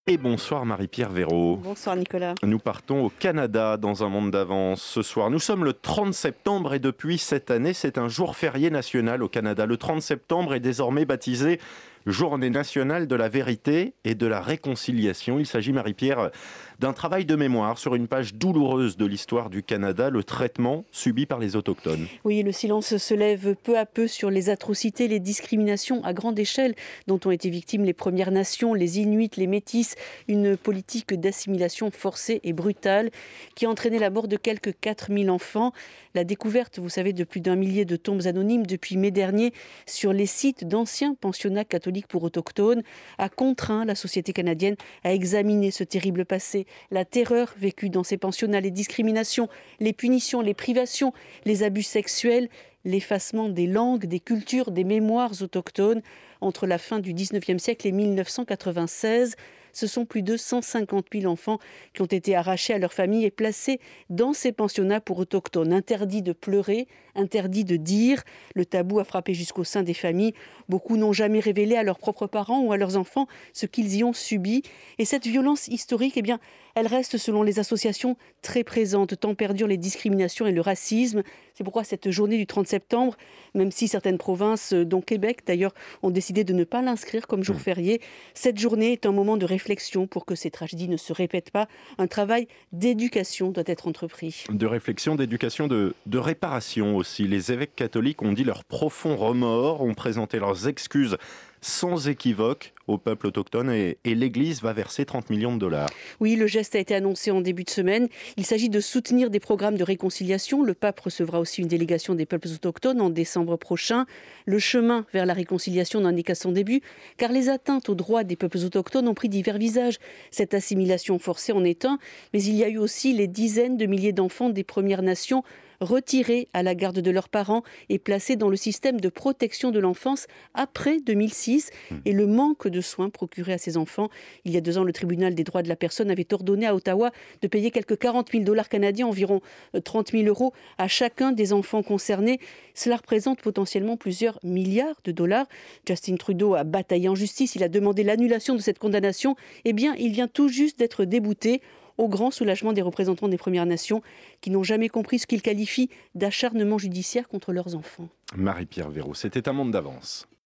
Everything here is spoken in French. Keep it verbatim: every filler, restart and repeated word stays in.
Et bonsoir Marie-Pierre Véraud. Bonsoir Nicolas. Nous partons au Canada dans un monde d'avance ce soir. Nous sommes le trente septembre et depuis cette année, c'est un jour férié national au Canada. Le trente septembre est désormais baptisé Journée nationale de la vérité et de la réconciliation. Il s'agit, Marie-Pierre, d'un travail de mémoire sur une page douloureuse de l'histoire du Canada, le traitement subi par les Autochtones. Oui, le silence se lève peu à peu sur les atrocités, les discriminations à grande échelle dont ont été victimes les Premières Nations, les Inuits, les Métis. Une politique d'assimilation forcée et brutale qui a entraîné la mort de quelques quatre mille enfants. La découverte, vous savez, de plus d'un millier de tombes anonymes depuis mai dernier sur les sites d'anciens pensionnats catholiques pour autochtones a contraint la société canadienne à examiner ce terrible passé, la terreur vécue dans ces pensionnats, les discriminations, les punitions, les privations, les abus sexuels, l'effacement des langues, des cultures, des mémoires autochtones. Entre la fin du dix-neuvième siècle et mille neuf cent quatre-vingt-seize, ce sont plus de cent cinquante mille enfants qui ont été arrachés à leur famille et placés dans ces pensionnats pour autochtones. Interdit de pleurer, interdit de dire. Le tabou a frappé jusqu'au sein des familles. Beaucoup n'ont jamais révélé à leurs propres parents ou à leurs enfants ce qu'ils y ont subi. Et cette violence historique, eh bien, elle reste, selon les associations, très présente, tant perdurent les discriminations et le racisme. C'est pourquoi cette journée du trente septembre, même si certaines provinces, dont Québec d'ailleurs, ont décidé de ne pas l'inscrire comme jour férié, cette journée est un moment de réflexion pour que ces tragédies ne se répètent pas. Un travail d'éducation doit être entrepris. De réflexion, d'éducation, de, de réparation aussi. Les évêques catholiques ont dit leur profond remords, ont présenté leurs excuses sans équivoque au peuple autochtone et, et l'Église va verser trente millions de dollars. Oui, le geste a été annoncé en début de semaine. Il s'agit de soutenir des programmes de réconciliation. Le pape recevra aussi une délégation des peuples autochtones en décembre prochain. Le chemin vers la réconciliation n'en est qu'à son début, car les atteintes aux droits des peuples autochtones ont pris divers visages. Cette assimilation forcée en est un, mais il y a eu aussi les dizaines de milliers d'enfants des Premières Nations retirés à la garde de leurs parents et placés dans le système de protection de l'enfance après deux mille six et le manque de soins procurés à ces enfants. Il y a deux ans, le tribunal des droits de la personne avait ordonné à Ottawa de payer quelques quarante mille dollars canadiens, environ trente mille euros, à chacun des enfants concernés. Cela représente potentiellement plusieurs milliards de dollars. Justin Trudeau a bataillé en justice, il a demandé l'annulation de cette condamnation. Eh bien, il vient tout juste d'être débouté, au grand soulagement des représentants des Premières Nations qui n'ont jamais compris ce qu'ils qualifient d'acharnement judiciaire contre leurs enfants. Marie-Pierre Véraud, c'était un monde d'avance.